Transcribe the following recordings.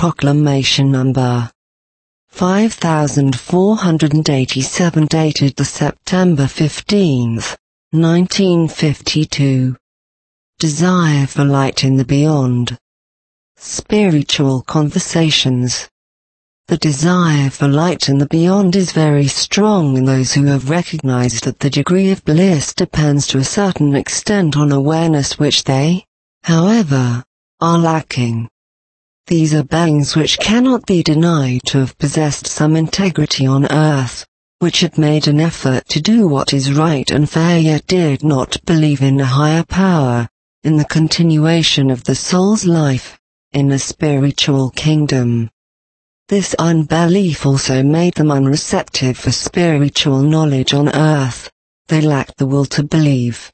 Proclamation Number 5487 dated the September 15, 1952. Desire for light in the beyond. Spiritual conversations. The desire for light in the beyond is very strong in those who have recognized that the degree of bliss depends to a certain extent on awareness which they, however, are lacking. These are beings which cannot be denied to have possessed some integrity on earth, which had made an effort to do what is right and fair yet did not believe in a higher power, in the continuation of the soul's life, in a spiritual kingdom. This unbelief also made them unreceptive for spiritual knowledge on earth. They lacked the will to believe.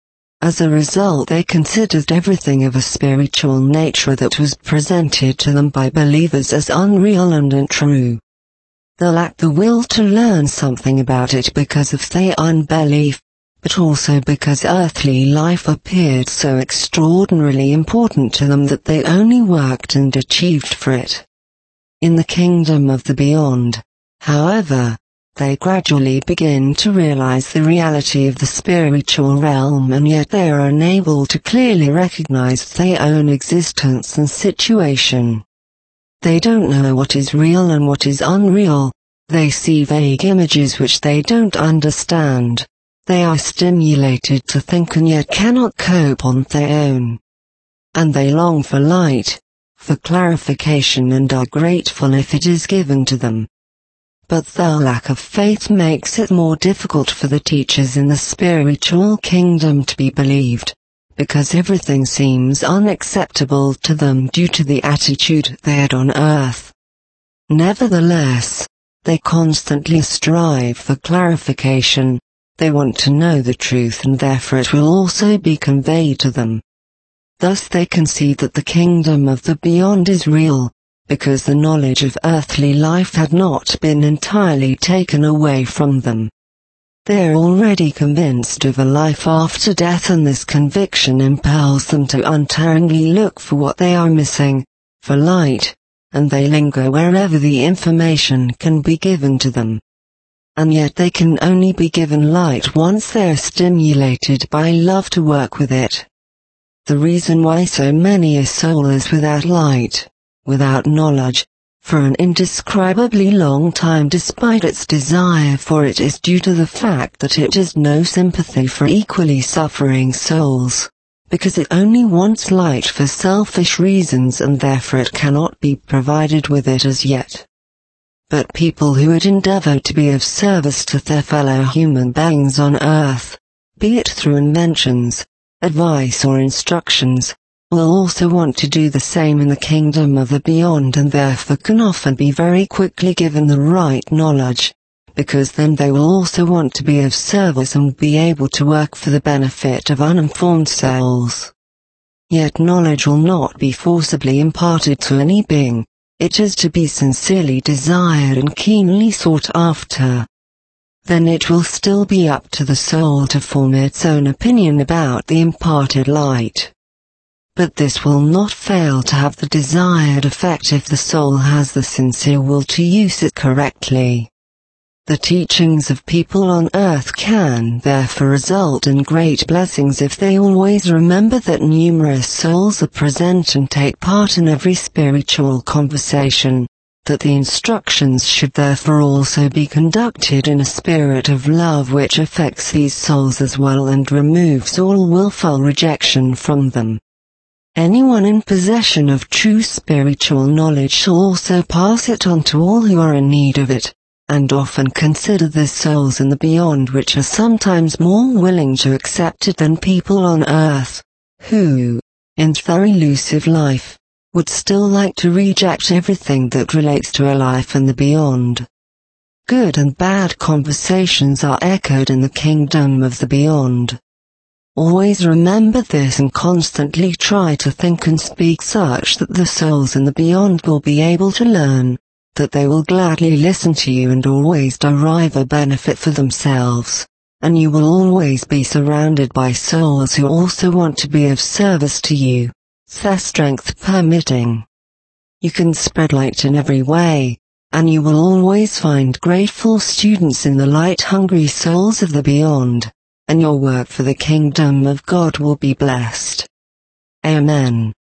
As a result, they considered everything of a spiritual nature that was presented to them by believers as unreal and untrue. They lacked the will to learn something about it because of their unbelief, but also because earthly life appeared so extraordinarily important to them that they only worked and achieved for it. In the kingdom of the beyond, however, they gradually begin to realize the reality of the spiritual realm, and yet they are unable to clearly recognize their own existence and situation. They don't know what is real and what is unreal. They see vague images which they don't understand. They are stimulated to think and yet cannot cope on their own. And they long for light, for clarification, and are grateful if it is given to them. But the lack of faith makes it more difficult for the teachers in the spiritual kingdom to be believed, because everything seems unacceptable to them due to the attitude they had on earth. Nevertheless, they constantly strive for clarification. They want to know the truth, and therefore it will also be conveyed to them. Thus they can see that the kingdom of the beyond is real, because the knowledge of earthly life had not been entirely taken away from them. They are already convinced of a life after death, and this conviction impels them to untiringly look for what they are missing, for light, and they linger wherever the information can be given to them. And yet they can only be given light once they are stimulated by love to work with it. The reason why so many a soul is without light, without knowledge, for an indescribably long time despite its desire for it, is due to the fact that it has no sympathy for equally suffering souls, because it only wants light for selfish reasons, and therefore it cannot be provided with it as yet. But people who would endeavor to be of service to their fellow human beings on earth, be it through inventions, advice or instructions, will also want to do the same in the kingdom of the beyond, and therefore can often be very quickly given the right knowledge, because then they will also want to be of service and be able to work for the benefit of uninformed souls. Yet knowledge will not be forcibly imparted to any being. It is to be sincerely desired and keenly sought after. Then it will still be up to the soul to form its own opinion about the imparted light. But this will not fail to have the desired effect if the soul has the sincere will to use it correctly. The teachings of people on earth can therefore result in great blessings if they always remember that numerous souls are present and take part in every spiritual conversation, that the instructions should therefore also be conducted in a spirit of love which affects these souls as well and removes all willful rejection from them. Anyone in possession of true spiritual knowledge shall also pass it on to all who are in need of it, and often consider the souls in the beyond, which are sometimes more willing to accept it than people on earth, who, in their elusive life, would still like to reject everything that relates to a life in the beyond. Good and bad conversations are echoed in the kingdom of the beyond. Always remember this and constantly try to think and speak such that the souls in the beyond will be able to learn, that they will gladly listen to you and always derive a benefit for themselves, and you will always be surrounded by souls who also want to be of service to you, their strength permitting. You can spread light in every way, and you will always find grateful students in the light-hungry souls of the beyond, and your work for the kingdom of God will be blessed. Amen.